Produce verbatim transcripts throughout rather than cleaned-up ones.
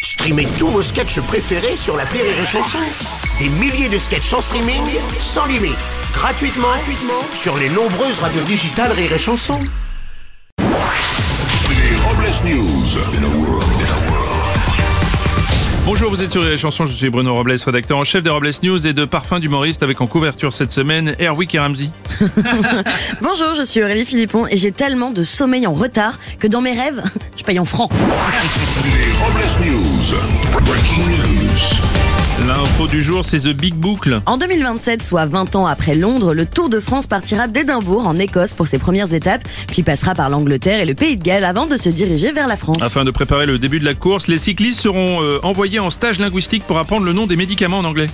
Streamez tous vos sketchs préférés sur l'appli Rire et Chanson. Des milliers de sketchs en streaming, sans limite, gratuitement, gratuitement sur les nombreuses radios digitales Rire et Chanson. Les Robles News. In a world, in a world. Bonjour, vous êtes sur les chansons, je suis Bruno Robles, rédacteur en chef des Robles News et de Parfum d'humoriste avec en couverture cette semaine Airwick et Ramsey. Bonjour, je suis Aurélie Philippon et j'ai tellement de sommeil en retard que dans mes rêves, je paye en francs. Les Robles News. Breaking news. L'info du jour, c'est The Big Boucle. En deux mille vingt-sept, soit vingt ans après Londres, le Tour de France partira d'Édimbourg en Écosse pour ses premières étapes, puis passera par l'Angleterre et le Pays de Galles avant de se diriger vers la France. Afin de préparer le début de la course, les cyclistes seront euh, envoyés en stage linguistique pour apprendre le nom des médicaments en anglais.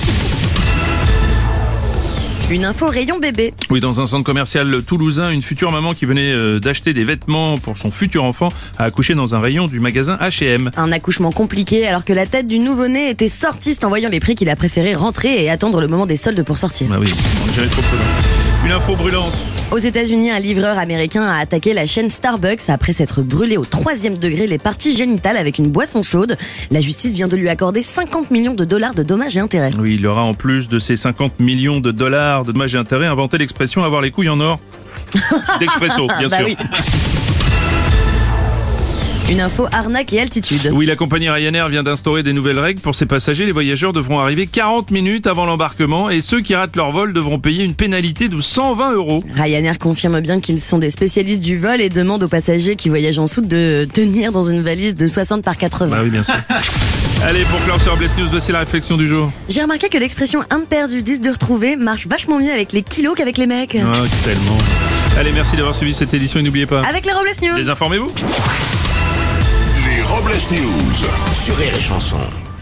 Une info rayon bébé. Oui, dans un centre commercial toulousain, une future maman qui venait euh, d'acheter des vêtements pour son futur enfant a accouché dans un rayon du magasin H et M. Un accouchement compliqué alors que la tête du nouveau-né était sortie. C'est en voyant les prix qu'il a préféré rentrer et attendre le moment des soldes pour sortir. Ah oui, on est jamais trop prudent. Une info brûlante. Aux États-Unis, un livreur américain a attaqué la chaîne Starbucks après s'être brûlé au troisième degré les parties génitales avec une boisson chaude. La justice vient de lui accorder cinquante millions de dollars de dommages et intérêts. Oui, il aura en plus de ces cinquante millions de dollars de dommages et intérêts inventé l'expression avoir les couilles en or. D'Expresso, bien bah sûr. Oui. Une info arnaque et altitude. Oui, la compagnie Ryanair vient d'instaurer des nouvelles règles pour ses passagers. Les voyageurs devront arriver quarante minutes avant l'embarquement et ceux qui ratent leur vol devront payer une pénalité de cent vingt euros. Ryanair confirme bien qu'ils sont des spécialistes du vol et demande aux passagers qui voyagent en soute de tenir dans une valise de soixante par quatre-vingts. Bah oui, bien sûr. Allez, pour clore sur Robles News, voici la réflexion du jour. J'ai remarqué que l'expression un de perdu, dix de retrouvé marche vachement mieux avec les kilos qu'avec les mecs. Ah, tellement. Allez, merci d'avoir suivi cette édition et n'oubliez pas, Avec les Robles News. désinformez-vous. Les Robles News. Sur Rire et Chanson.